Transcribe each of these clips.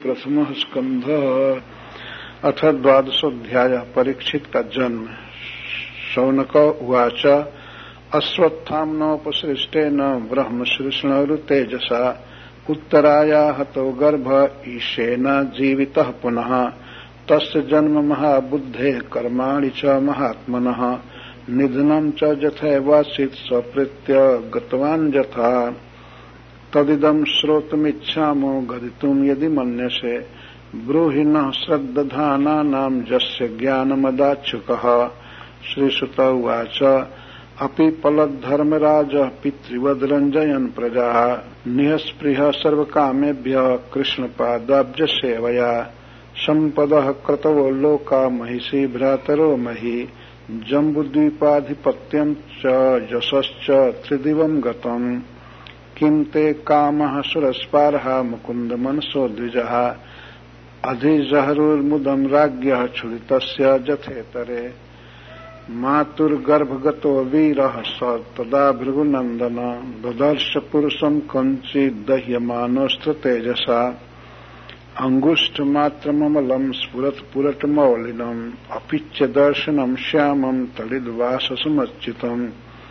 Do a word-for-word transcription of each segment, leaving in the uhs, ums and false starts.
प्रथम स्कंध अथ द्वादशोऽध्याय। परीक्षित का जन्म। शौनक उवाच अश्वत्थाम्नोपसृष्टेन ब्रह्मश्रीष्णुतेजसा उत्तराया हतो गर्भ ईशेन जीवितः पुनः तस्य जन्म महाबुद्धेः कर्माणि च महात्मनः निधनं च यथैवासीत् सप्रीत्य गतवान् यथा तदिदं श्रोतुमिच्छामो गदितुं यदि मन्यसे ब्रूहि नः श्रद्दधानानां यस्य ज्ञानमदाच्छुकः। श्रीसुत उवाच अपि पलद्धर्मराजः पितृवद् रञ्जयन् प्रजाः निःस्पृहः सर्वकामेभ्यः कृष्णपादाब्जसेवया सम्पदः क्रतवो लोका महिषी भ्रातरो मही जम्बुद्वीपाधिपत्यं च यशश्च त्रिदिवं गतम् किं ते कामः सुरस्पारः मुकुन्द मनसो द्विजः अधिजहरुर्मुदं राज्ञः क्षुरितस्य जथेतरे मातुर्गर्भगतो वीरः स तदा भृगुनन्दन ददर्श पुरुषं कञ्चित् दह्यमानोऽस्त्रतेजसा अङ्गुष्ठमात्रममलं स्फुरत् पुरटमौलिनम् अपिच्य दर्शनं श्यामं तडिद्वाससमच्युतम्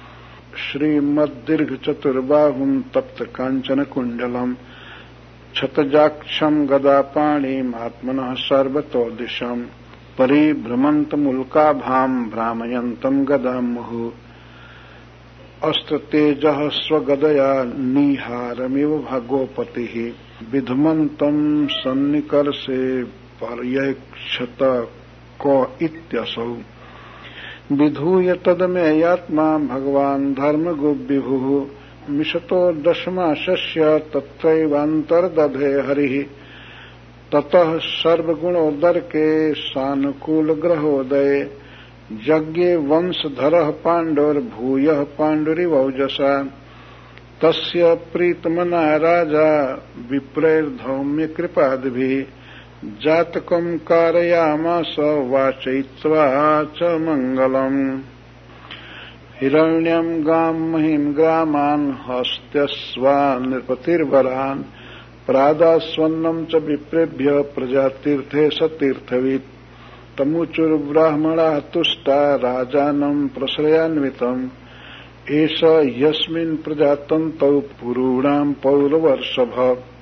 श्रीमद्दीर्घचतुर्बाहुं तप्तकाञ्चनकुण्डलम् क्षतजाक्षं गदापाणिम् आत्मनः सर्वतो दिशम् परिभ्रमन्तमुल्काभां भ्रामयन्तं गदां मुहुः अस्त्रतेजः स्वगदया निहारमिव भगोपतिः विधमन्तं सन्निकर्षे पर्यक्षत को इत्यसौ विधूय तदमेयात्मा भगवान् धर्मगुविभुः मिषतो दशमाशस्य तत्रैवान्तर्दधे हरिः ततः सर्वगुणोदर्के सानुकूलग्रहोदये यज्ञे वंशधरः पाण्डुर्भूयः पाण्डुरिवौजसा तस्य प्रीतमना राजा विप्रैर्धौम्यकृपादिभिः जातकं कारयामास वाचयित्वा च मङ्गलम् हिरण्यं गां महीं ग्रामान् हस्त्यस्वा नृपतिर्वरान् प्रादास्वन्नं च विप्रेभ्य प्रजातीर्थे सतीर्थवित् तमुचुर्ब्राह्मणाः तुष्टा राजानं प्रश्रयान्वितम् एष यस्मिन् प्रजातन्तौ पुरूणां पौरवर्षभ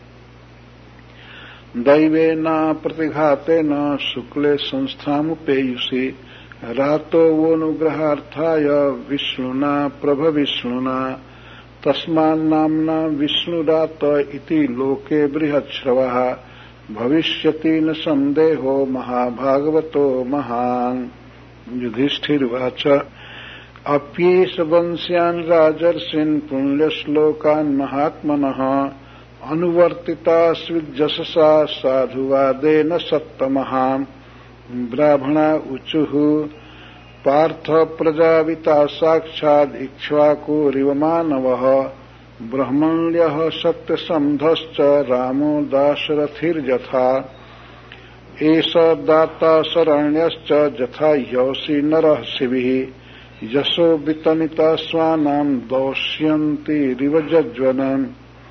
दैवेन प्रतिघातेन शुक्ले संस्थामुपेयुषि रातो वोनुग्रहार्थाय विष्णुना प्रभविष्णुना तस्मान्नाम्ना विष्णुरात इति लोके बृहच्छ्रवः भविष्यति न संदेहो महाभागवतो महान्। युधिष्ठिरुवाच अप्येष वंश्यान् राजर्षीन् पुण्यश्लोकान् महात्मनः अनुवर्तितास्विज्जससा साधुवादेन सत्तमः ब्राह्मणा ऊचुः पार्थ प्रजाविता साक्षात् इक्ष्वाकुरिव मानवः ब्रह्मण्यः सत्यसन्धश्च रामो दाशरथिर्यथा एष दाता शरण्यश्च यथा यौषि नरः शिविः यशो वितनिता स्वानां दौष्यन्तिरिव जज्वनन्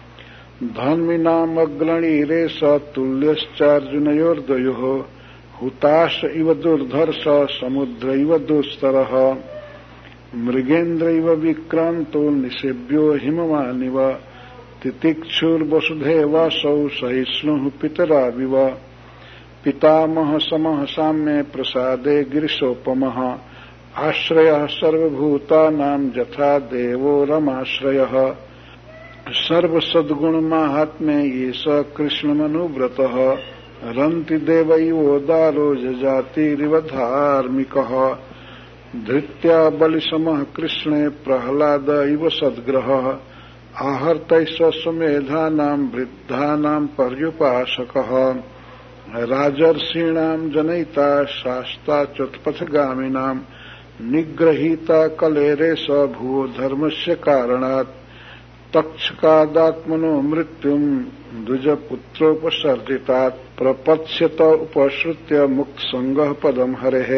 धन्विनामग्रणीरेष तुल्यश्चार्जुनयोर्द्वयोः हुताश इव दुर्धर्ष समुद्र इव दुस्तरः मृगेन्द्र इव विक्रान्तो निषेव्यो हिमवानिव तितिक्षुर्वसुधेवासौ सहिष्णुः पितराविव पितामह समः साम्ये प्रसादे गिरिशोपमः आश्रयः सर्वभूतानां यथा देवो रमाश्रयः सर्वसद्गुणमाहात्म्ये एष कृष्णमनुव्रतः रन्ति देवैवोदारो जजातिरिव धार्मिकः धृत्या बलिसमः कृष्णे प्रह्लाद इव सद्ग्रहः आहर्तैः स्वमेधानां वृद्धानां पर्युपासकः राजर्षीणां जनयिता शास्ता चोत्पथगामिनां निग्रहीता कलेरेष भुवो धर्मस्य कारणात् तक्षकादात्मनो मृत्युं द्विजपुत्रोपसर्जितात् प्रपत्स्यत उपश्रुत्य मुक्तसंगः पदं हरेः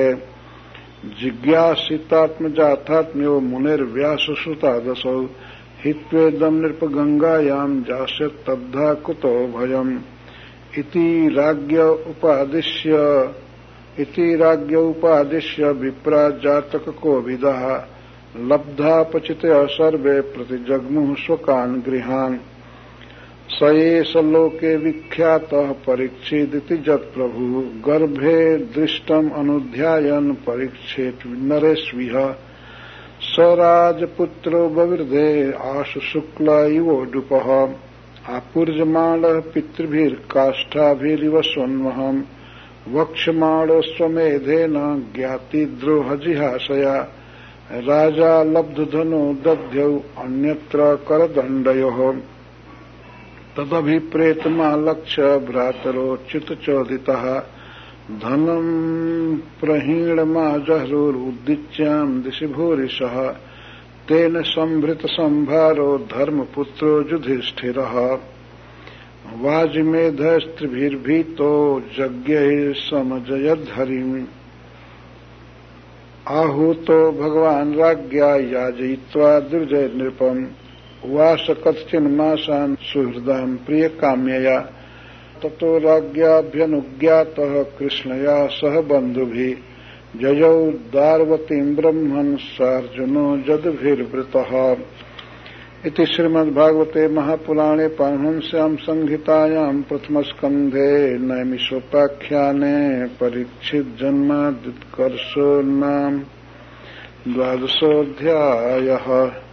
जिज्ञासितात्मजाथात्म्यो मुनिर्व्याससुतादसौ हित्वेदं नृपगंगायां जास्यत्तद्धा कुतो भयम् इति राज्ञ उपादिश्य इति राज्ञ उपादिश्य विप्रा जातक कोविदः लब्धापचितय सर्वे प्रतिजग्मुः स्वकान् गृहान् स एष लोके विख्यातः परीक्षिदिति जत्प्रभुः गर्भे दृष्टम् अनुध्यायन् परीक्षेत् नरेष्विह स राजपुत्रो ववृधे आशु शुक्ल इवोडुपः आपूर्जमाणः पितृभिर्काष्ठाभिरिव सोन्महम् वक्ष्यमाणो स्वमेधेन ज्ञातिद्रोहजिहासया राजा लब्धधनो दध्यौ अन्यत्र करदण्डयोः तदभिप्रेतमालक्ष्य भ्रातरोच्युतचोदितः धनम् प्रहीणमाजहरुरुद्दिच्याम् दिशि भूरिशः तेन संभृतसंभारो धर्मपुत्रो युधिष्ठिरः वाजिमेधस्त्रिभिर्भीतो यज्ञैः समजयद्धरिम् आहूतो भगवान् राज्ञा याजयित्वा दुर्जय नृपम् उवास कथचिन्मासान् सुहृदाम् प्रियकाम्यया ततो राज्ञाभ्यनुज्ञातः कृष्णया सह बन्धुभिः जयौ दार्वतीम् ब्रह्मन् सार्जुनो जदुभिर्वृतः इति श्रीमद्भागवते महापुराणे पारमहंस्याम् संहितायाम् प्रथमस्कन्धे नैमिषोपाख्याने परीक्षितजन्माद्युत्कर्षो नाम द्वादशोऽध्यायः।